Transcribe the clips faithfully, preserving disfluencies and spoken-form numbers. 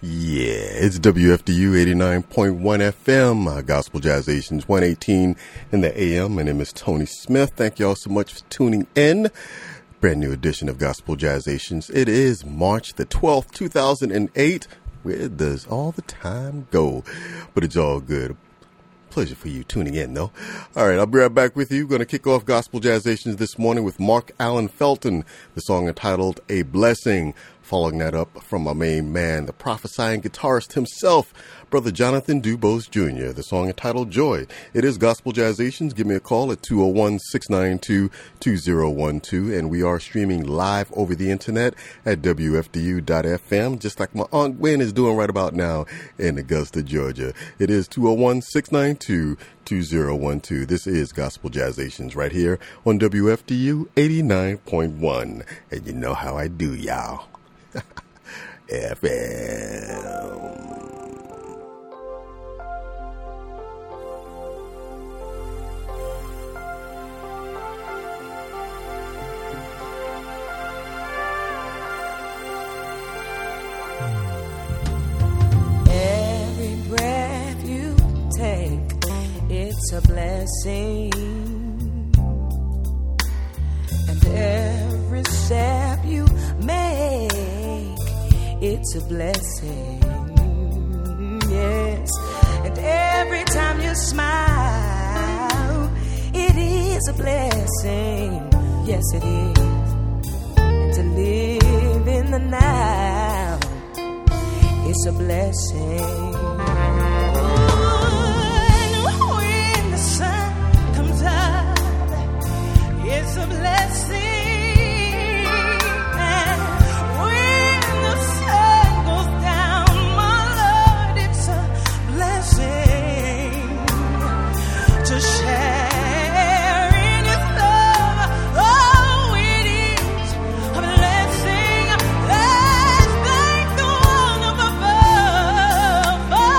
Yeah, it's W F D U eighty-nine point one F M, uh, Gospel Jazzations one eighteen in the A M. My name is Tony Smith. Thank y'all so much for tuning in. Brand new edition of Gospel Jazzations. It is March the twelfth, two thousand eight. Where does all the time go? But it's all good. Pleasure for you tuning in, though. All right, I'll be right back with you. Going to kick off Gospel Jazzations this morning with Mark Allen Felton, the song entitled A Blessing. Following that up from my main man, the prophesying guitarist himself, Brother Jonathan Dubose Junior, the song entitled Joy. It is Gospel Jazzations. Give me a call at two oh one, six nine two, two oh one two, and we are streaming live over the internet at W F D U dot F M, just like my Aunt Gwen is doing right about now in Augusta, Georgia. It is two oh one, six nine two, two oh one two. This is Gospel Jazzations right here on W F D U eighty-nine point one. And you know how I do, y'all. F M. Every breath you take, it's a blessing. And every step you make, it's a blessing, yes. And every time you smile, it is a blessing, yes it is. And to live in the now, it's a blessing. When the sun comes up, it's a blessing. Oh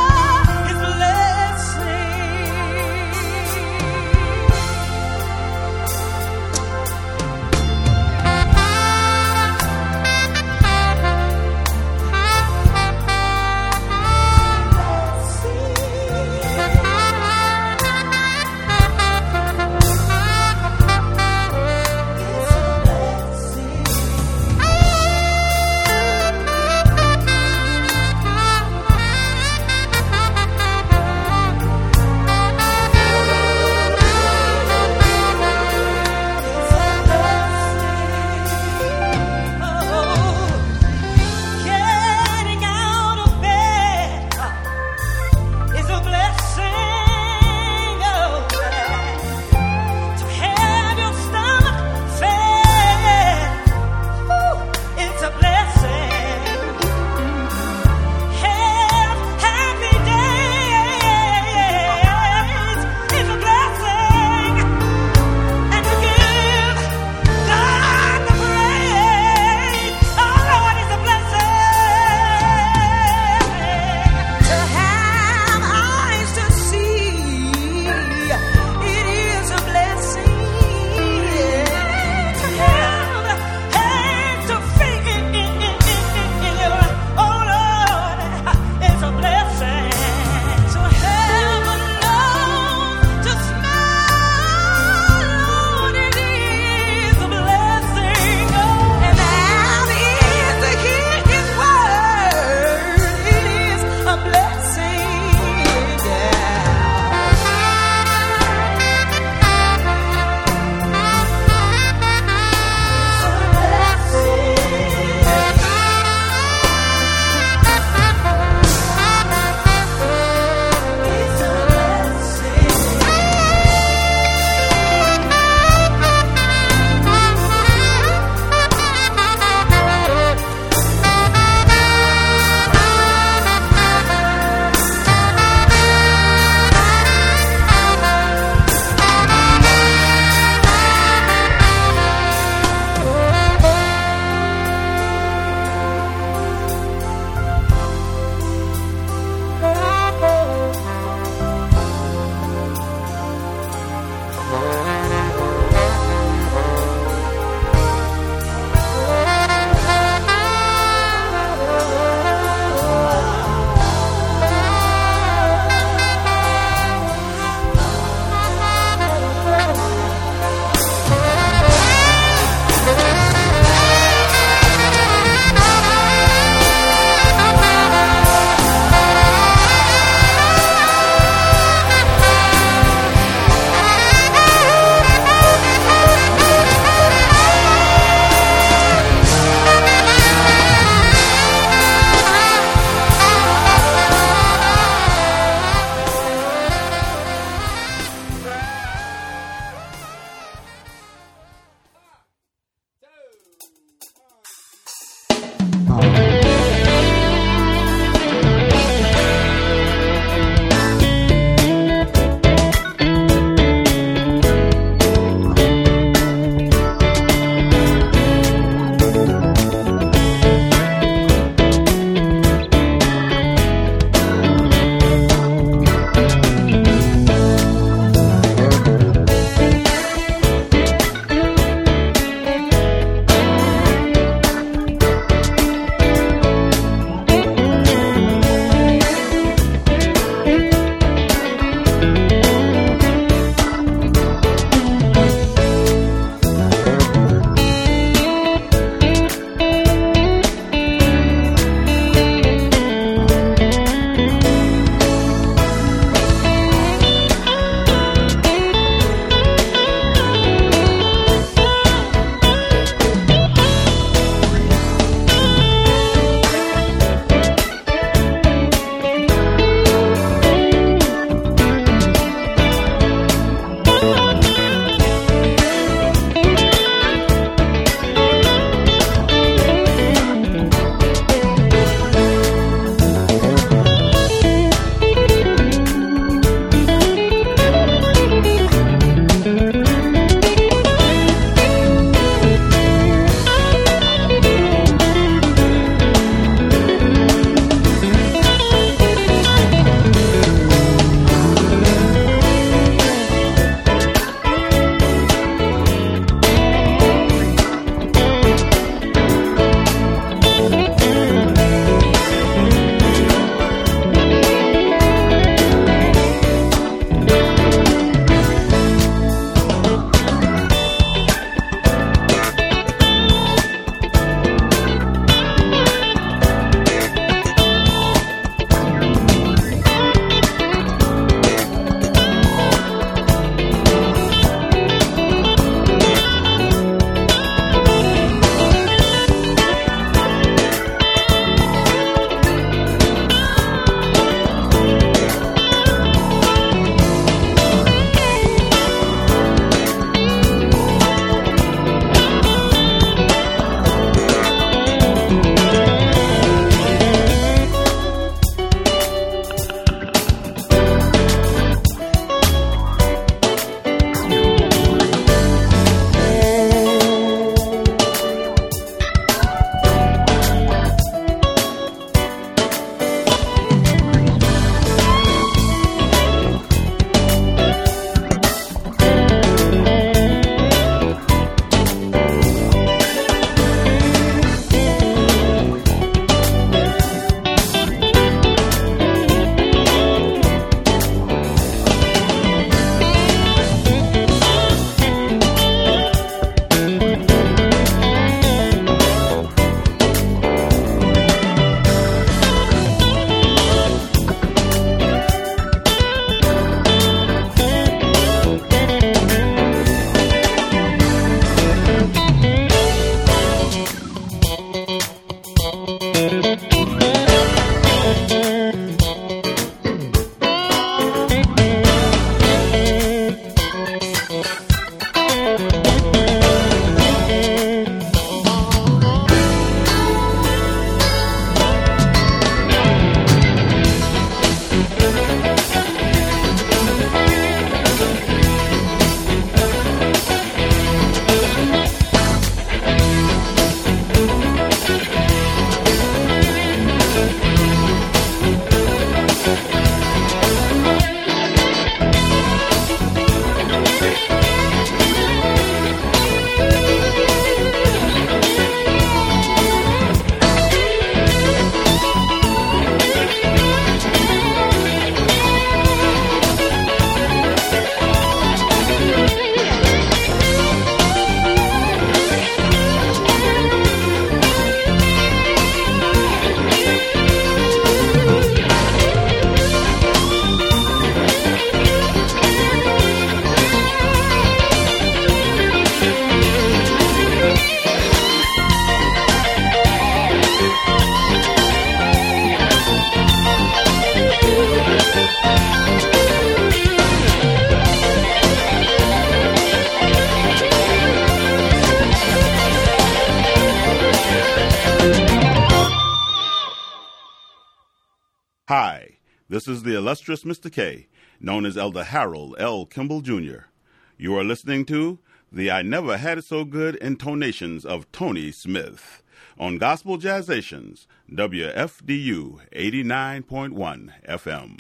Hi, this is the illustrious Mister K, known as Elder Harold L. Kimball, Junior You are listening to the I Never Had It So Good intonations of Tony Smith on Gospel Jazzations, W F D U eighty-nine point one F M.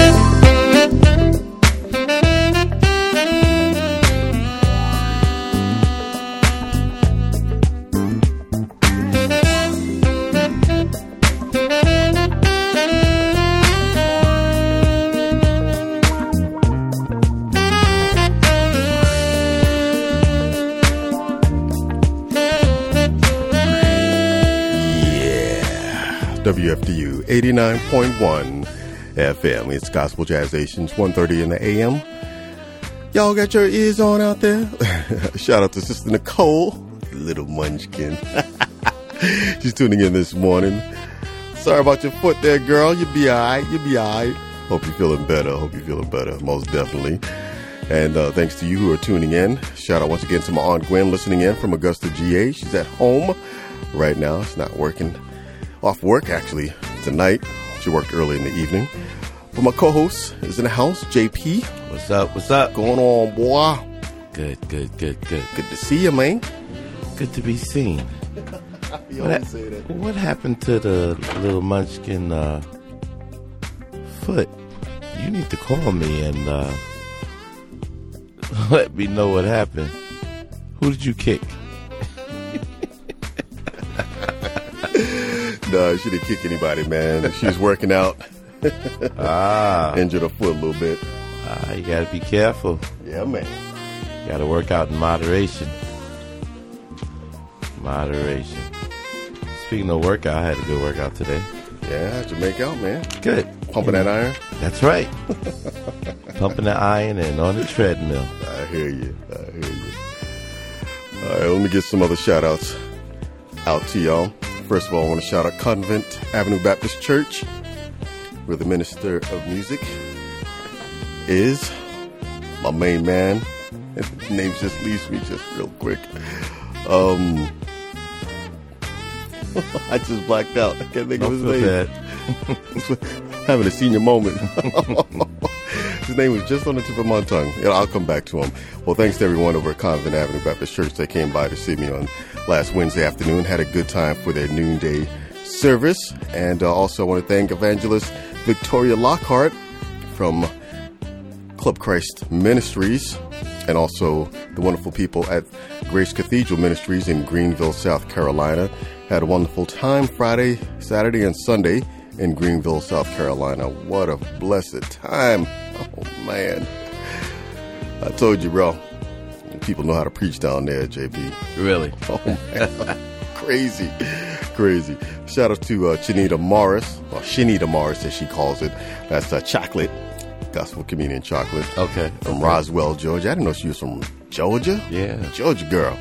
W F D U eighty-nine point one F M. It's Gospel Jazzations, one thirty in the A M. Y'all got your ears on out there? Shout out to Sister Nicole, little munchkin. She's tuning in this morning. Sorry about your foot there, girl. You'll be all right. You'll be all right. Hope you're feeling better. Hope you're feeling better, most definitely. And uh, thanks to you who are tuning in. Shout out once again to my Aunt Gwen listening in from Augusta, G A. She's at home right now. She's not working. Off work, actually, tonight. She worked early in the evening. But my co-host is in the house, J P. What's up? What's up? Going on, boy? Good, good, good, good. Good to see you, man. Good to be seen. You what, always say that. What happened to the little munchkin uh, foot? You need to call me and uh, let me know what happened. Who did you kick? No, she didn't kick anybody, man. She was working out. ah. Injured her foot a little bit. Ah, you gotta be careful. Yeah, man. You gotta work out in moderation. Moderation. Speaking of workout, I had a good workout today. Yeah, how'd you make out, man? Good. Pumping that iron? That's right. Pumping the iron and on the treadmill. I hear you. I hear you. All right, let me get some other shout-outs out to y'all. First of all, I want to shout out Convent Avenue Baptist Church, where the minister of music is my main man. His name just leaves me just real quick. Um, I just blacked out. I can't think of his name. Having a senior moment. His name was just on the tip of my tongue. Yeah, I'll come back to him. Well, thanks to everyone over at Convent Avenue Baptist Church that came by to see me on last Wednesday afternoon. Had a good time for their noonday service. And uh, also I want to thank Evangelist Victoria Lockhart from Club Christ Ministries, and also the wonderful people at Grace Cathedral Ministries in Greenville, South Carolina. Had a wonderful time Friday, Saturday, and Sunday in Greenville, South Carolina. What a blessed time. Oh, man. I told you, bro. People know how to preach down there, J P. Really? Oh, man. Crazy. Crazy. Shout out to uh, Shanita Morris, or Shanita Morris as she calls it. That's uh, chocolate, gospel communion chocolate. Okay. From okay. Roswell, Georgia. I didn't know she was from Georgia. Yeah. Georgia girl.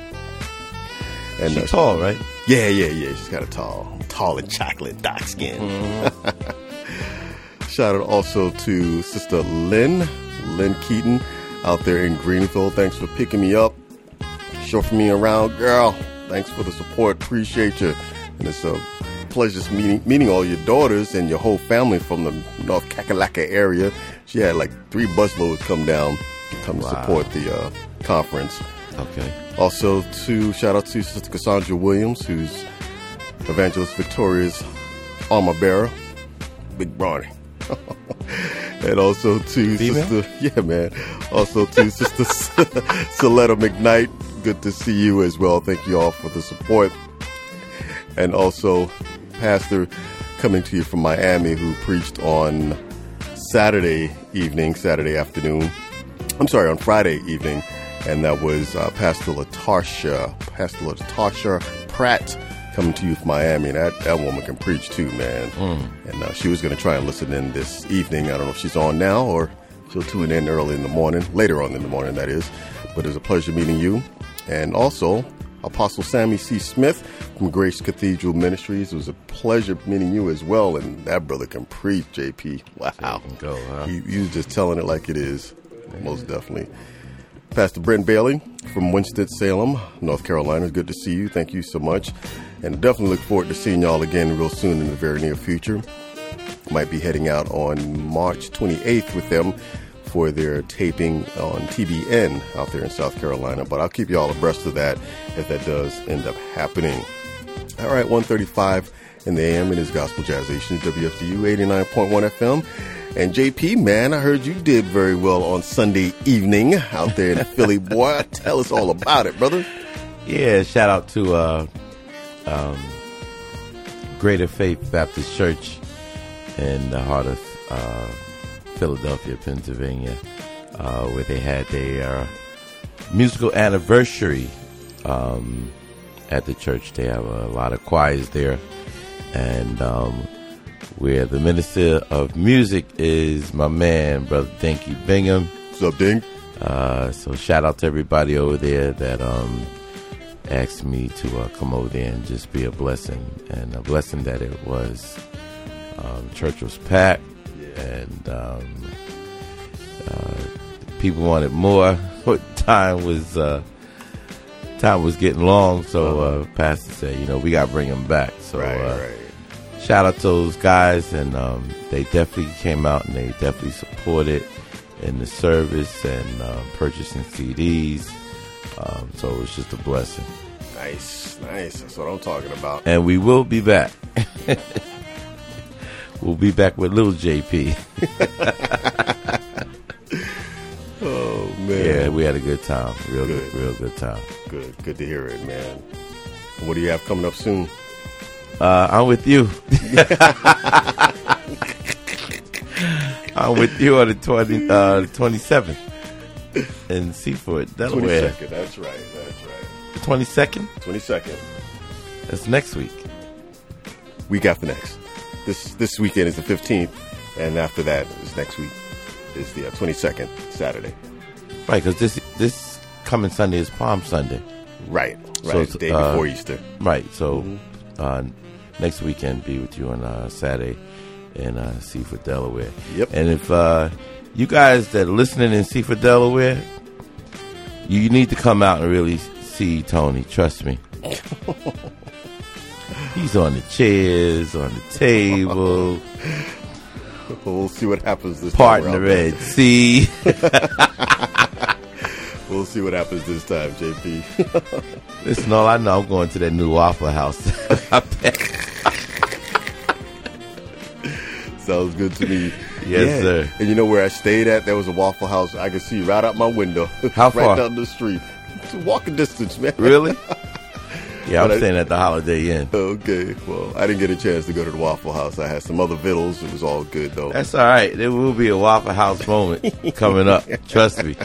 And she's uh, tall, right? Yeah, yeah, yeah. She's kind of tall. Tall and chocolate, dark skin. Mm-hmm. Shout out also to Sister Lynn, Lynn Keaton, out there in Greenville. Thanks for picking me up, chauffeuring me around, girl. Thanks for the support. Appreciate you. And it's a pleasure meeting, meeting all your daughters and your whole family from the North Kakalaka area. She had like three busloads come down to come wow. support the uh, conference. Okay. Also, to shout out to Sister Cassandra Williams, who's Evangelist Victoria's armor bearer, Big Brawny. And also to Female? Sister, yeah, man. Also to Sister Soletta McKnight. Good to see you as well. Thank you all for the support. And also, Pastor coming to you from Miami, who preached on Saturday evening, Saturday afternoon. I'm sorry, on Friday evening. And that was uh, Pastor Latasha, Pastor Latasha Pratt, coming to you from Miami. And that, that woman can preach too, man. Mm. And uh, she was going to try and listen in this evening. I don't know if she's on now or she'll tune in early in the morning, later on in the morning, that is. But it was a pleasure meeting you. And also, Apostle Sammy C. Smith from Grace Cathedral Ministries. It was a pleasure meeting you as well. And that brother can preach, J P. Wow. Go, huh? he, he was just telling it like it is, man. Most definitely. Pastor Brent Bailey from Winston-Salem, North Carolina. Good to see you. Thank you so much. And definitely look forward to seeing y'all again real soon in the very near future. might be heading out on March twenty-eighth with them for their taping on T B N out there in South Carolina. But I'll keep you all abreast of that if that does end up happening. All right, one thirty-five in the A M. It is Gospel Jazzation, W F D U eighty-nine point one F M. And J P, man, I heard you did very well on Sunday evening out there in Philly. Boy, tell us all about it, brother. Yeah, shout out to uh, um, Greater Faith Baptist Church in the heart of uh, Philadelphia, Pennsylvania, uh, where they had their uh, musical anniversary um, at the church. They have a lot of choirs there, and um, where the minister of music is my man, Brother Dinky Bingham. What's up, Dink? Uh, so shout out to everybody over there that um, asked me to uh, come over there and just be a blessing, and a blessing that it was. Um, church was packed, and um, uh, people wanted more. Time was uh, time was getting long, so uh, Pastor said, you know, we got to bring them back. So Right, uh, right. shout out to those guys, and um, they definitely came out and they definitely supported in the service and uh, purchasing C Ds. Um, so it was just a blessing. Nice, nice. That's what I'm talking about. And we will be back. We'll be back with little J P. Oh, man. Yeah, we had a good time. Real Good. good, real good time. Good, good to hear it, man. What do you have coming up soon? Uh, I'm with you. I'm with you on the twenty, uh, twenty-seventh in Seaford, Delaware. twenty-second, that's right, that's right. The twenty-second? twenty-second. That's next week. Week after next. This this weekend is the fifteenth, and after that is next week. Is the uh, twenty-second, Saturday. Right, because this this coming Sunday is Palm Sunday. Right, right. So the day uh, before Easter. Right, so Mhm. uh, next weekend be with you on uh, Saturday in uh, Seaford, Delaware. Yep. And if uh, you guys that are listening in Seaford, Delaware, you, you need to come out and really see Tony. Trust me. He's on the chairs, on the table, We'll see what happens this parting time. the around. Red Sea. We'll see what happens this time, J P. Listen, all I know, I'm going to that new Waffle House. I bet. Sounds good to me. Yes, Yeah. sir. And you know where I stayed at? There was a Waffle House. I could see right out my window. How right far? down the street. It's a walking distance, man. Really? Yeah, I'm But I- staying at the Holiday Inn. Okay. Well, I didn't get a chance to go to the Waffle House. I had some other vittles. It was all good, though. That's all right. There will be a Waffle House moment coming up. Trust me.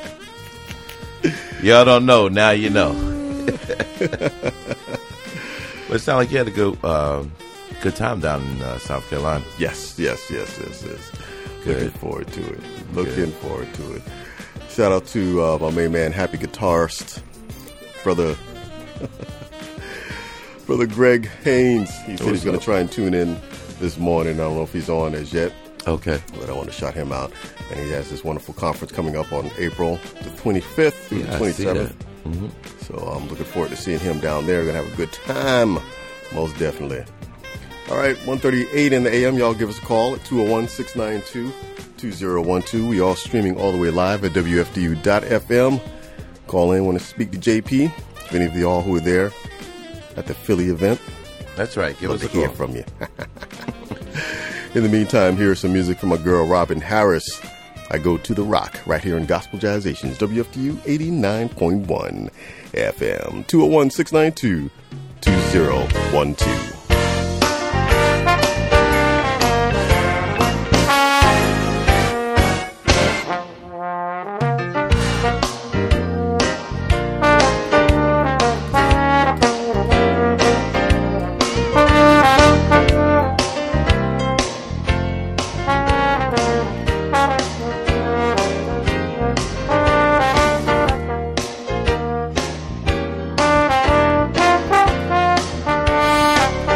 Y'all don't know. Now you know. But it sounded like you had a good, uh, good time down in uh, South Carolina. Yes, yes, yes, yes, yes. Good. Looking forward to it. Looking Good. forward to it. Shout out to uh, my main man, Happy Guitarist, brother, brother Greg Haynes. He said What's he's going up? to try and tune in this morning. I don't know if he's on as yet, Okay. but I want to shout him out. And he has this wonderful conference coming up on April the twenty-fifth through Yeah, the I see that. twenty-seventh. Mhm. So I'm looking forward to seeing him down there. We're going to have a good time, most definitely. All right, one thirty-eight in the A M. Y'all give us a call at two oh one, six nine two, two oh one two. We all streaming all the way live at W F D U dot F M. Call in, want to speak to J P. If any of y'all who are there at the Philly event, That's right. Give love us to a hear call. from you. In the meantime, here's some music from my girl Robin Harris. I Go to the Rock right here in Gospel Jazzations, W F D U eighty-nine point one F M. two oh one, six nine two, two oh one two. Thank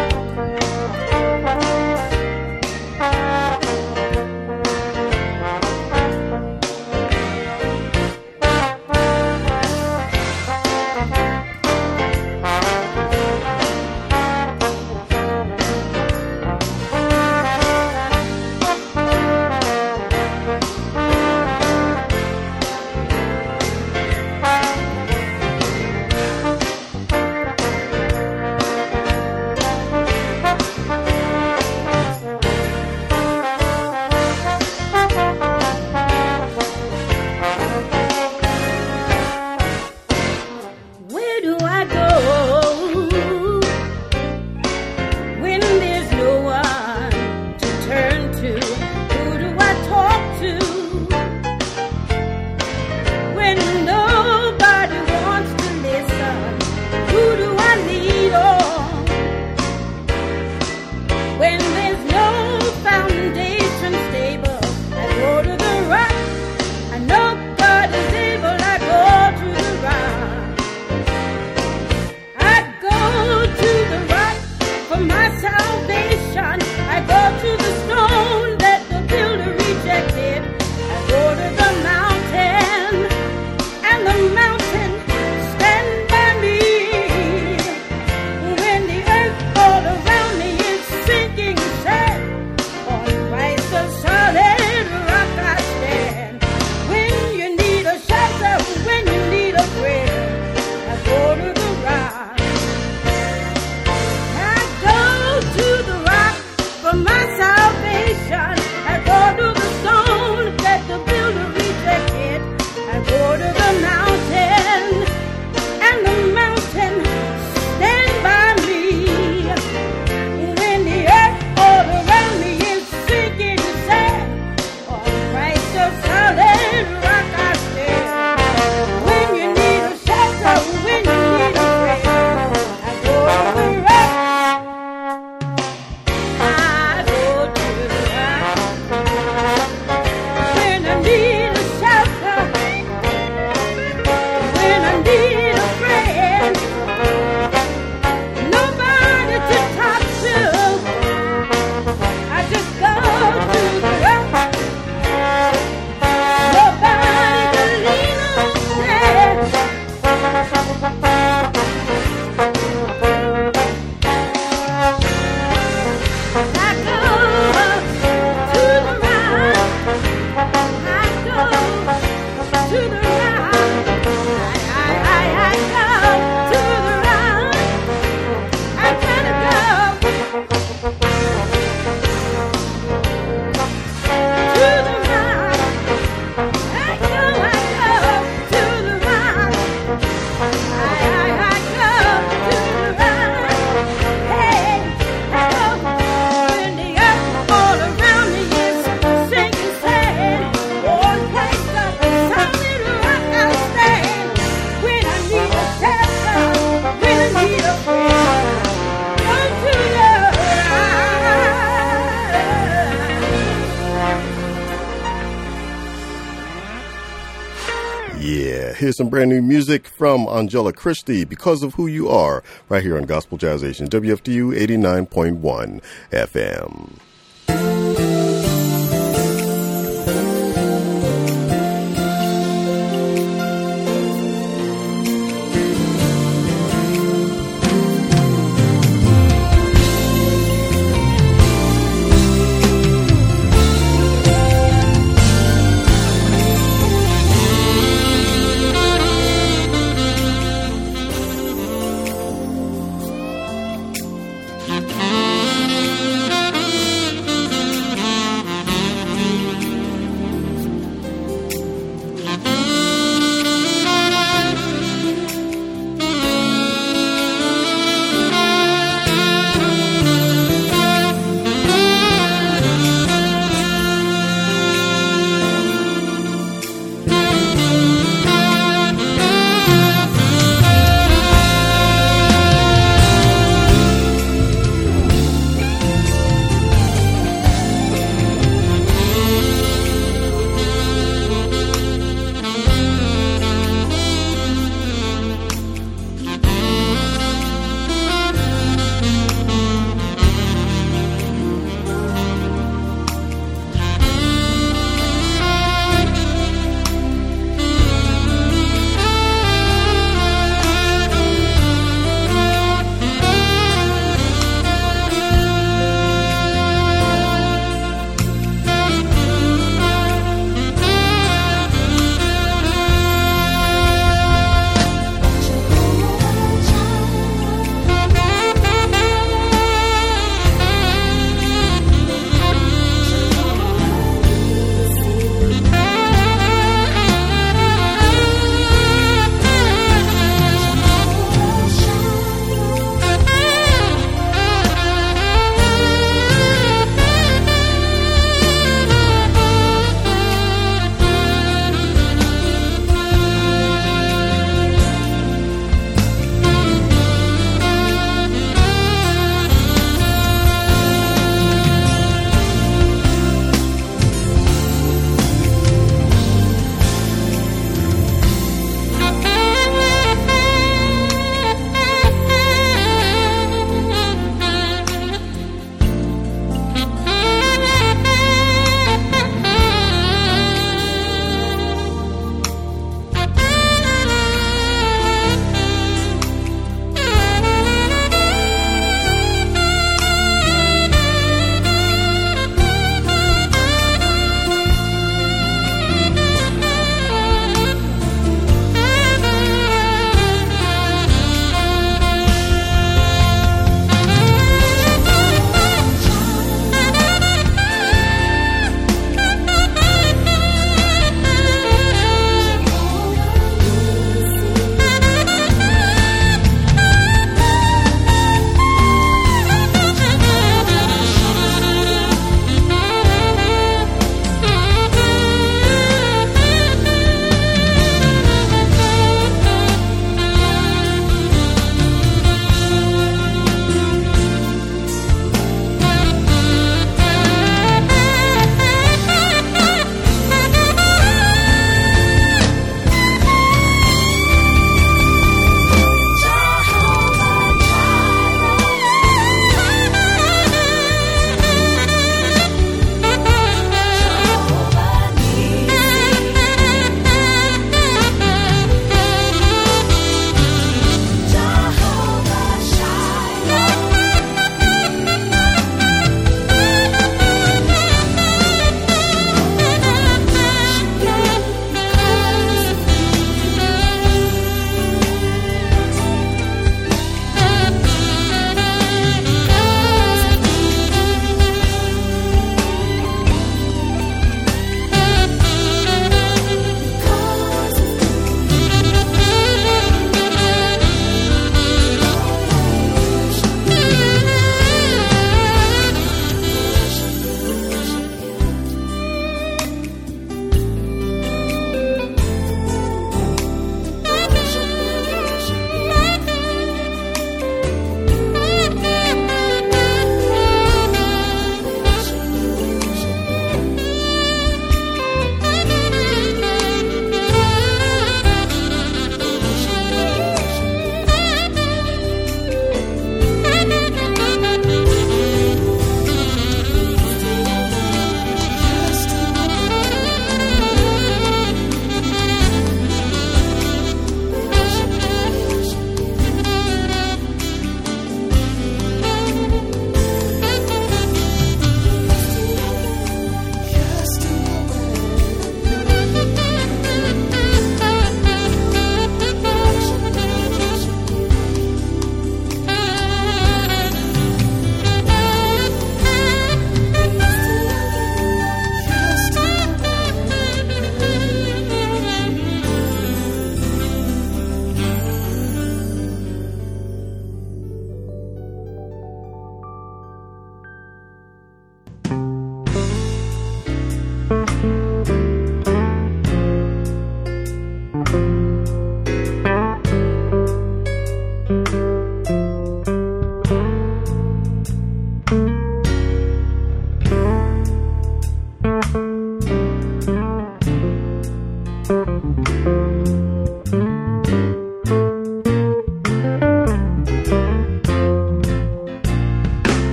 Yeah, here's some brand new music from Angela Christie, Because of Who You Are, right here on Gospel Jazzation, W F D U eighty-nine point one F M.